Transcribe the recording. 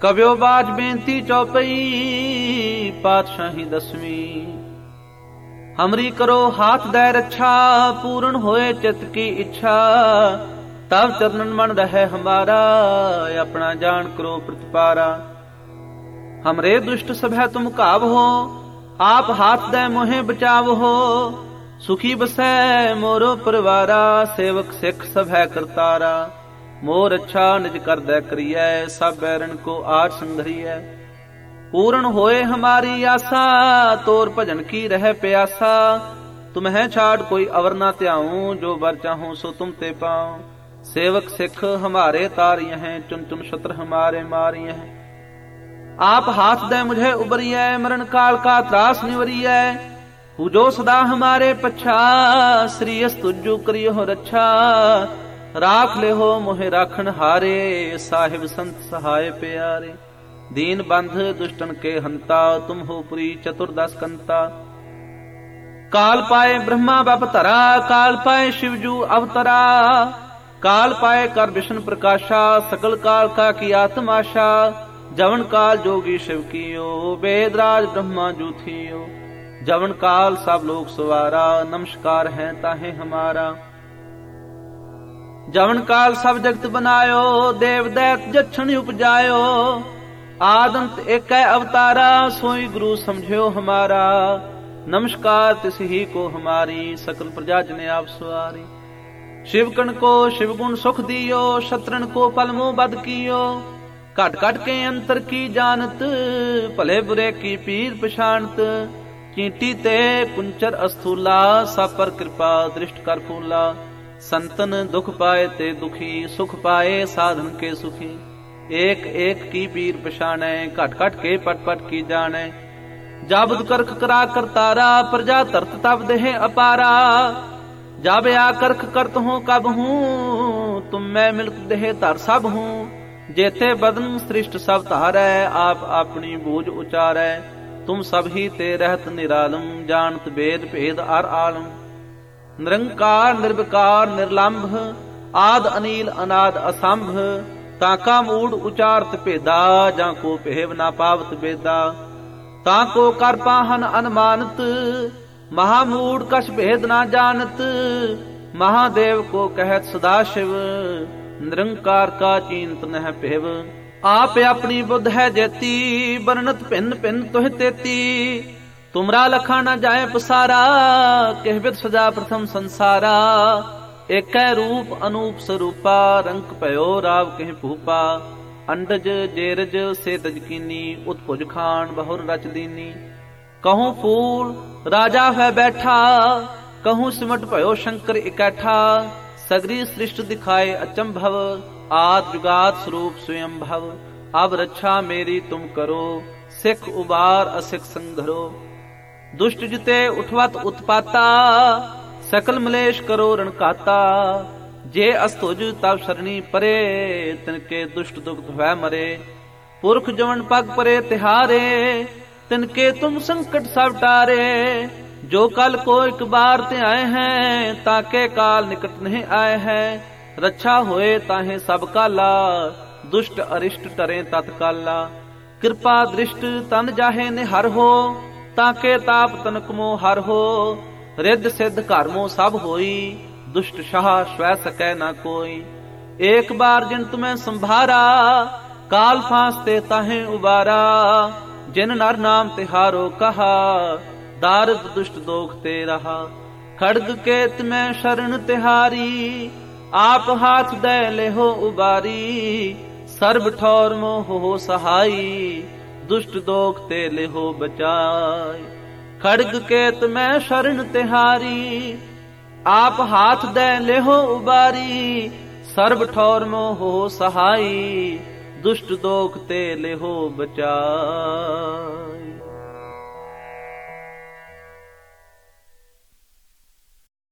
कव्यो बाज बेनती चौपई पातशाही दसवीं। हमरी करो हाथ दे रक्षा, पूर्ण होए चित्त की इच्छा। तब चरणन मन रहे हमारा, अपना जान करो प्रतिपारा। हमरे दुष्ट सभै तुम काव हो, आप हाथ दे मोहे बचाव हो। सुखी बसै मोरो परिवारा, सेवक सिख सभै करतारा। मोर अच्छा निज कर दे करियै, सब बैरन को आठ संघरियै। पूर्ण होए हमारी आशा, तोर भजन की रह प्यासा। तुम्हें छाड़ कोई अवर ना त्याऊं, जो बर चाहूं सो तुम ते पाऊं। सेवक सिख हमारे तारिय हैं, चुन चुन शत्रु हमारे मारिय हैं। आप हाथ दे मुझे उबरियै, मरण काल का त्रास निवरियै। पूजो सदा हमारे पच्छा, श्रीयस तुझु करियो रक्षा। राख ले हो मोहे राखन हारे, साहिब संत सहाय प्यारे। दीन बंध दुष्टन के हंता, तुम हो पुरी चतुर्दश कंता। काल पाए ब्रह्मा बप तरा, काल पाए शिवजू अवतरा। काल पाए कर विष्णु प्रकाशा, सकल काल का की आत्माशा। जवन काल जोगी शिव कियो, वेदराज ब्रह्मा जू थियो। जवन काल सब लोग सवारा, नमस्कार है ताहे हमारा। जवन काल सब जगत बनायो, देव दैत जछन उपजायो। आदंत एक अवतारा, सोई गुरु समझो हमारा। नमस्कार तिस ही को हमारी, सकल प्रजा जने आप सवारी। शिवकन को शिव गुण सुख दियो, शत्रन को पलमो बद कियो। कट कट के अंतर की जानत, भले बुरे की पीर पछानत। चींटी ते कुंचर अस्थूला, सब पर कृपा दृष्ट कर फूला। संतन दुख पाए ते दुखी, सुख पाए साधन के सुखी। एक एक की पीर पछाने, घट घट के पट पट की जाने। जाबुद करख करा करतारा, प्रजा तरत तब देह अपारा। जाब आ करख करत हूँ कब हूँ, तुम मैं मिलत देह तर सब हूँ। जेते बदन सृष्ट सब तारै, आप अपनी बूझ उचारै। तुम सब ही ते रहत निरालम, जानत वेद भेद अर आलम। निरंकार निर्विकार निर्लंभ, आद अनील अनाद असंभ। ताका मूड उचारत भेदा, जाको भेव ना पावत बेदा। ताको कर पाहन अनुमानत, महामूड कछ भेद ना जानत। महादेव को कहत सदा शिव, निरंकार का चिंत नह पेव। आप अपनी बुद्ध है जेती, बरनत भिन्न भिन्न तुह तेती। तुमरा लखा न जाए पसारा, कहबित सजा प्रथम संसारा। एक रूप अनूप स्वरूपा, रंक पयो राव कह भूपा। अंडज जेरज से तजकीनी, उत्पुज खान बहुर रच दीनी। कहूँ फूल राजा है बैठा, कहूँ सिमट भयो शंकर इकैठा। सगरी सृष्ट दिखाए अचंभव, आद जुगात स्वरूप स्वयं भव। अब रक्षा मेरी तुम करो, सिख उबार असिख संघरो। दुष्ट जिते उठवत उत्पाता, सकल मलेश करो रणकाता। जे अस्तुज तब शरणी परे, तिनके दुष्ट दुख भय मरे। पुरख जवन पग परे तिहारे, तिनके तुम संकट सब टारे। जो कल को एक बार ते आए हैं, ताके काल निकट नहीं आए हैं। रक्षा होए ताहे सब काला, दुष्ट अरिष्ट टरे तत्काला। कृपा दृष्ट तन जाहे निहर हो, ताके ताप तनक मो हर हो। रिद्ध सिद्ध कर्मो सब होई, दुष्ट शाह स्वै सकै न कोई। एक बार जिन तुम्हें संभारा, काल फांसते ताहे उबारा। जिन नर नाम तिहारो कहा, दारद दुष्ट दोख ते रहा। खड़ग के तुम्हें शरण तिहारी, आप हाथ दे ले हो उबारी। सर्ब ठौर मोह हो सहाई, दुष्ट दोख ते ले हो बचाई। खड़ग केत में शरण तिहारी, आप हाथ दे ले हो उबारी। सर्ब ठौर मोह हो सहाई, दुष्ट दोख ते ले हो बचाई।